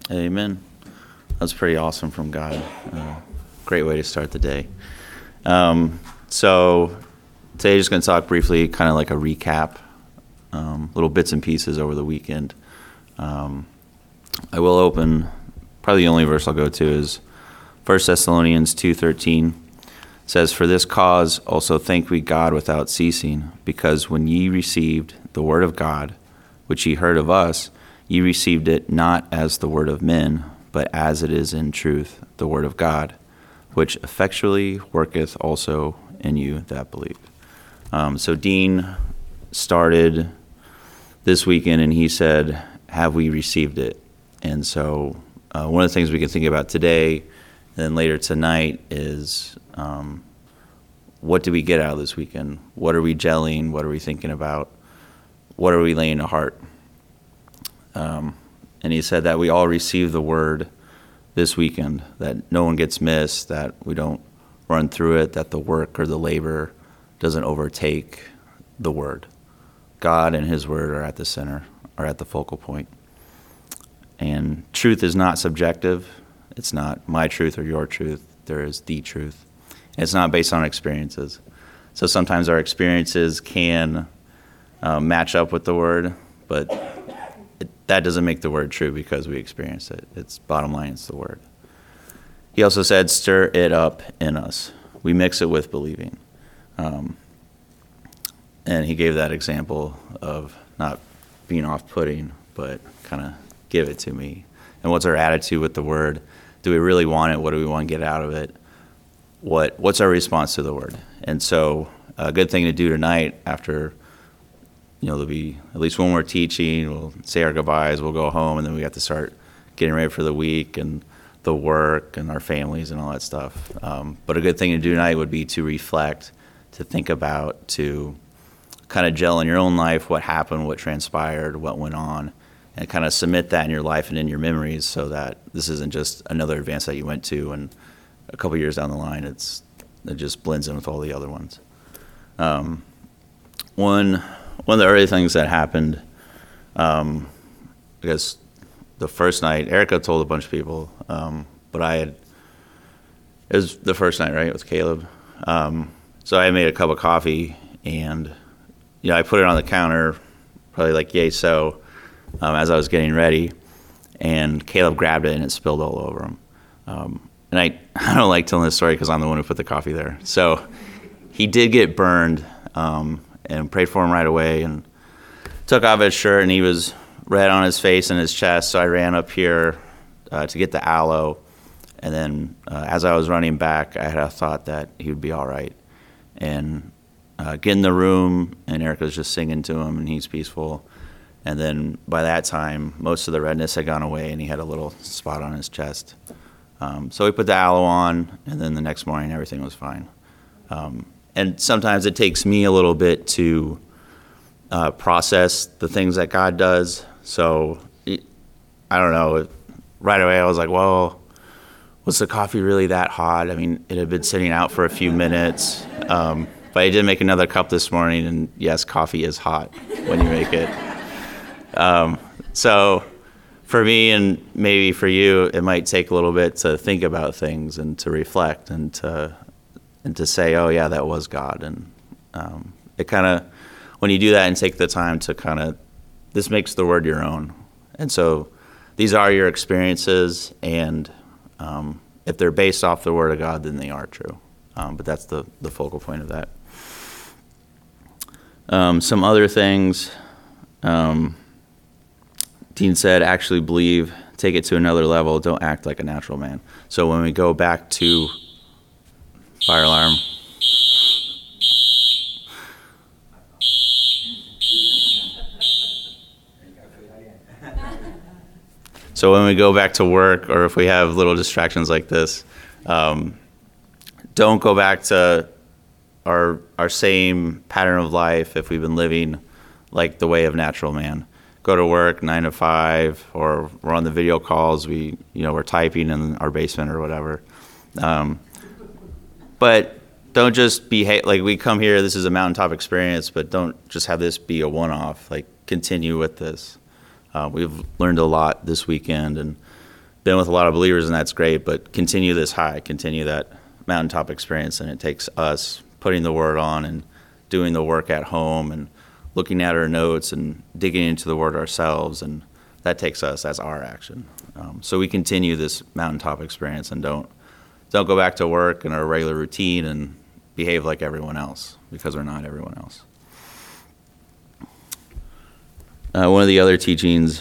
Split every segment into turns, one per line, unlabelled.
Amen. That's pretty awesome from God. Great way to start the day. So today, just going to talk briefly, kind of like a recap, little bits and pieces over the weekend. I will open, probably the only verse I'll go to is 1 Thessalonians 2:13. It says, "For this cause also thank we God without ceasing, because when ye received the word of God, which ye heard of us, ye received it not as the word of men, but as it is in truth the word of God, which effectually worketh also in you that believe." So Dean started this weekend, and he said, "Have we received it?" And so one of the things we can think about today, and then later tonight, is what did we get out of this weekend? What are we gelling? What are we thinking about? What are we laying to heart? And he said that we all receive the word this weekend, that no one gets missed, that we don't run through it, that the work or the labor doesn't overtake the word. God and his word are at the center, are at the focal point. And truth is not subjective. It's not my truth or your truth. There is the truth. And it's not based on experiences. So sometimes our experiences can match up with the word, but that doesn't make the word true because we experience it. It's bottom line, it's the word. He also said, stir it up in us. We mix it with believing. And he gave that example of not being off-putting, but kind of give it to me. And what's our attitude with the word? Do we really want it? What do we want to get out of it? What's our response to the word? And so a good thing to do tonight after, there'll be at least one more teaching, we'll say our goodbyes, we'll go home, and then we have to start getting ready for the week and the work and our families and all that stuff. But a good thing to do tonight would be to reflect, to think about, to kind of gel in your own life what happened, what transpired, what went on, and kind of submit that in your life and in your memories so that this isn't just another advance that you went to and a couple years down the line it just blends in with all the other ones. One of the early things that happened, I guess the first night, Erica told a bunch of people, but it was the first night, right, with Caleb. So I made a cup of coffee, and I put it on the counter, probably like yay so, as I was getting ready, and Caleb grabbed it and it spilled all over him. And I don't like telling this story because I'm the one who put the coffee there. So he did get burned, and prayed for him right away, and took off his shirt, and he was red on his face and his chest. So I ran up here to get the aloe, and then as I was running back, I had a thought that he would be all right. And get in the room, and Erica was just singing to him, and he's peaceful. And then by that time, most of the redness had gone away, and he had a little spot on his chest. So we put the aloe on, and then the next morning, everything was fine. And sometimes it takes me a little bit to process the things that God does. So I don't know. Right away, I was like, well, was the coffee really that hot? I mean, it had been sitting out for a few minutes. But I did make another cup this morning, and yes, coffee is hot when you make it. So for me, and maybe for you, it might take a little bit to think about things and to reflect and to say, oh yeah, that was God. And it kind of, when you do that and take the time to this makes the word your own. And so these are your experiences, and if they're based off the word of God, then they are true. But that's the focal point of that. Some other things, Dean said, actually believe, take it to another level, don't act like a natural man. So when we go back to fire alarm. So when we go back to work, or if we have little distractions like this, don't go back to our same pattern of life if we've been living like the way of natural man. Go to work 9 to 5, or we're on the video calls. We're typing in our basement or whatever. But don't just be like, we come here. This is a mountaintop experience, but don't just have this be a one-off. Like, continue with this. We've learned a lot this weekend, and been with a lot of believers, and that's great, but continue this high, continue that mountaintop experience, and it takes us putting the word on and doing the work at home and looking at our notes and digging into the word ourselves, and that takes us as our action. So we continue this mountaintop experience and don't go back to work and our regular routine and behave like everyone else, because we're not everyone else. One of the other teachings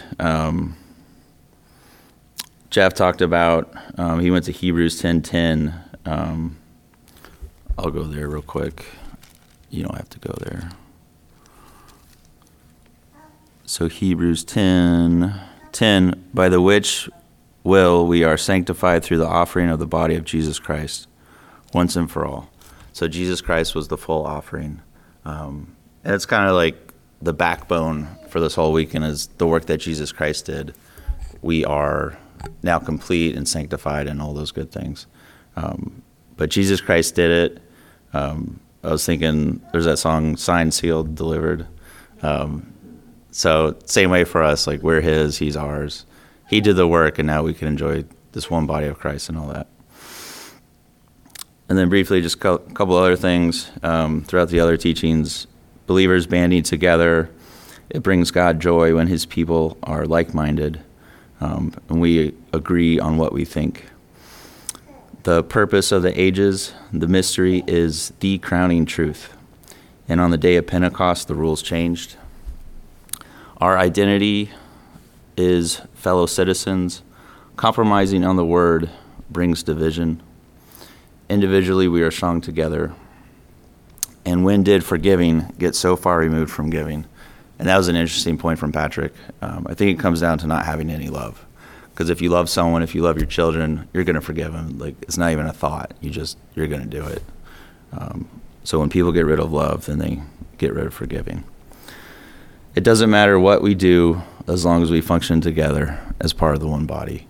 Jeff talked about, he went to Hebrews 10:10. I'll go there real quick. You don't have to go there. So Hebrews 10:10, by the which will we are sanctified through the offering of the body of Jesus Christ, once and for all. So Jesus Christ was the full offering. And it's kind of like the backbone for this whole weekend is the work that Jesus Christ did. We are now complete and sanctified and all those good things. But Jesus Christ did it. I was thinking, there's that song, Signed, Sealed, Delivered. So same way for us, like we're his, he's ours. He did the work, and now we can enjoy this one body of Christ and all that. And then briefly, just a couple other things throughout the other teachings. Believers banding together, it brings God joy when his people are like-minded, and we agree on what we think. The purpose of the ages, the mystery is the crowning truth. And on the day of Pentecost, the rules changed. Our identity is fellow citizens. Compromising on the word brings division. Individually, we are strong together. And when did forgiving get so far removed from giving? And that was an interesting point from Patrick. I think it comes down to not having any love. Because if you love someone, if you love your children, you're going to forgive them. Like, it's not even a thought. You're going to do it. So when people get rid of love, then they get rid of forgiving. It doesn't matter what we do as long as we function together as part of the one body.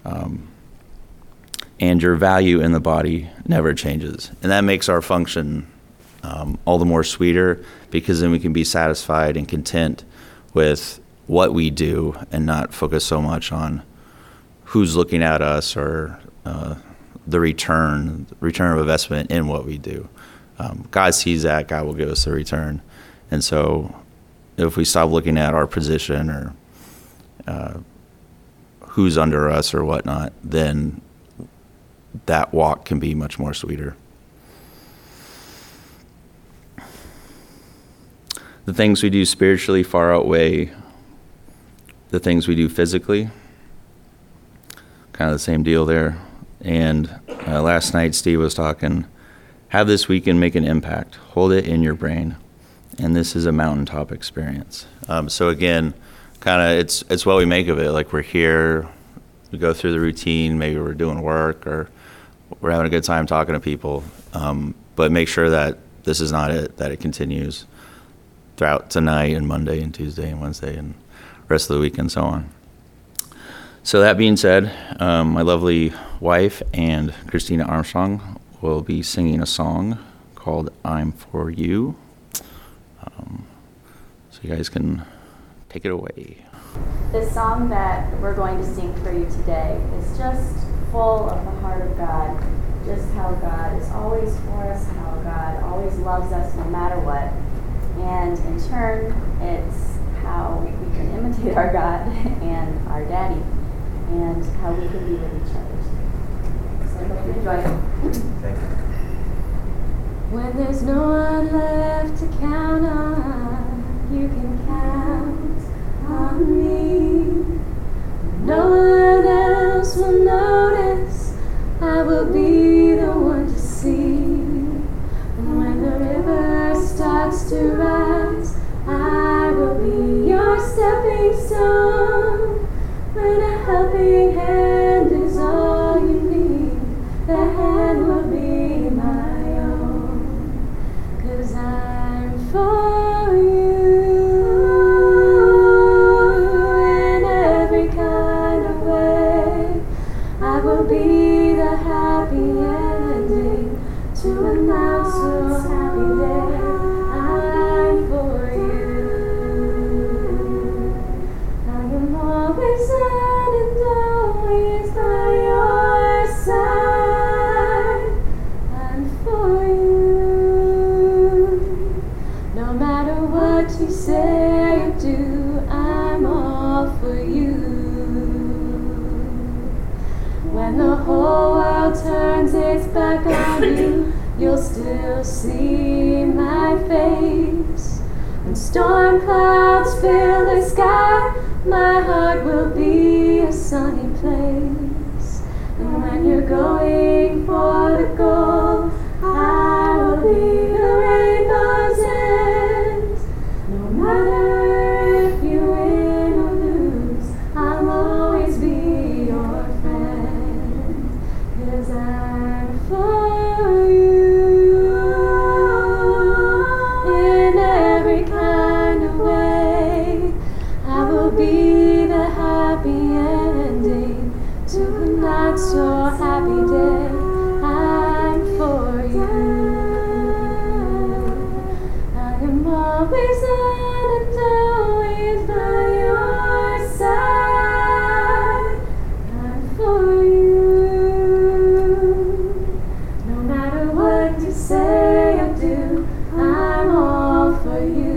And your value in the body never changes. And that makes our function all the more sweeter, because then we can be satisfied and content with what we do and not focus so much on who's looking at us or the return of investment in what we do. God sees that. God will give us the return. And so if we stop looking at our position or who's under us or whatnot, then that walk can be much more sweeter. The things we do spiritually far outweigh the things we do physically. Kind of the same deal there. And last night Steve was talking, have this weekend make an impact. Hold it in your brain. And this is a mountaintop experience. So again, kind of it's what we make of it. Like, we're here, we go through the routine, maybe we're doing work or we're having a good time talking to people. But make sure that this is not it, that it continues throughout tonight and Monday and Tuesday and Wednesday and rest of the week and so on. So that being said, my lovely wife and Christina Armstrong will be singing a song called I'm For You. So you guys can take it away.
The song that we're going to sing for you today is just full of the heart of God, just how God is always for us, how God always loves us no matter what. And in turn, it's how we can imitate our God and our Daddy, and how we can be with each other. So I hope you enjoy it.
Thank you.
When there's no one left to count on, you can count on me. No one else will notice, I will be the one to see. And when the river starts to rise, I will be your stepping stone. When a helping hand is all you need, the hand will be my own. 'Cause I'm for you in every kind of way. I will be the happy ending to a now so happy day. I'm for you. I am always and always turns its back on you, you'll still see my face. When storm clouds fill the sky, my heart will be a sunny place. And when you're going for the goal, I will be the rainbow's end. No matter if you win or lose, I'll always be your friend. 'Cause I'm for you in every kind of way. I will be the happy ending to a not so happy day. I'm for you. I am always on and always by your side. I'm for you. No matter what you say or do, I'm all for you.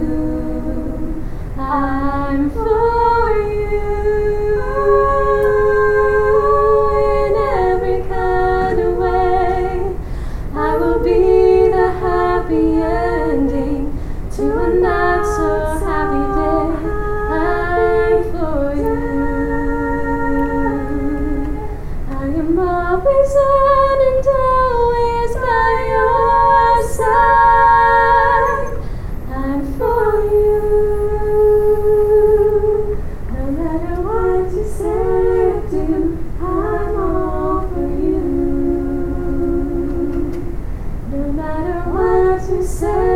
I'm for you in every kind of way. I will be the happy ending to a not so happy day. I'm for you. I am always on and always by your side. I'm for you. No matter what you say or do, I'm all for you. No matter what you say